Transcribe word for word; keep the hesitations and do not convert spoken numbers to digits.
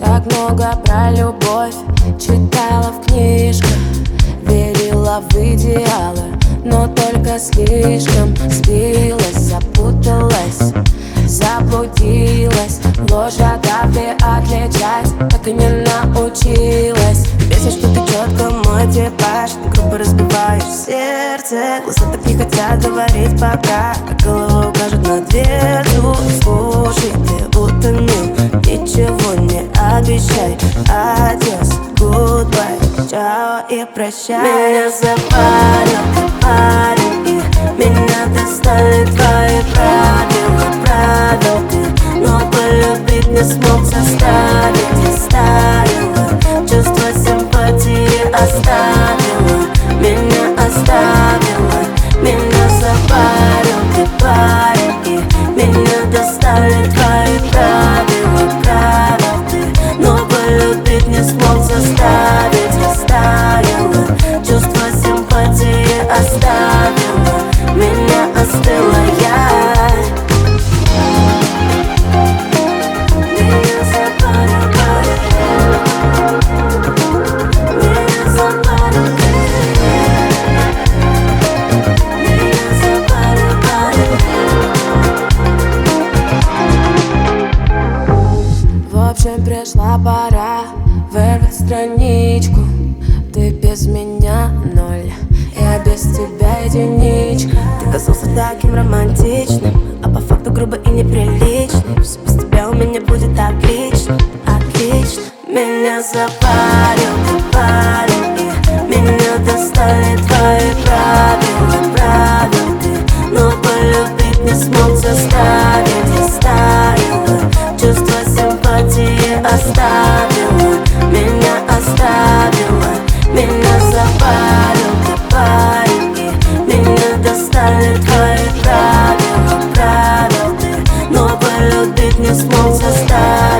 Так много про любовь читала в книжках, верила в идеалы, но только слишком сбилась, запуталась, заблудилась. Ложь от правды отличать так и не научилась. Бесит, что ты четко мой типаж, грубо разбиваешь сердце. Глаза так не хотят говорить пока, как голова укажет на дверцу. Слушай, ты утонул, ничего не обещай. Адьос, гудбай, чао и прощай. Меня запарил ты, парень, и меня достали твои правила. Правил ты, но полюбить не смог заставить. Оставила, чувство симпатии оставила. Меня оставила, меня запарил ты, парень, и меня достали твои правила. Правил ты, но полюбить не смог заставить. Оставила, чувство симпатии оставила. Меня остыла я. В общем, пришла пора вырвать страничку. Ты без меня ноль, я без тебя единичка. Ты казался таким романтичным, а по факту грубо и неприличным. Все без тебя у меня будет отлично, отлично. Меня запарил ты, парень, и меня достали твои правила. Правил ты, но полюбить не смог заставить. Оставила, чувство симпатии оставила. Меня оставила, меня запарил ты, парень, и меня достали твои правила. Правил ты, но полюбить не смог заставить.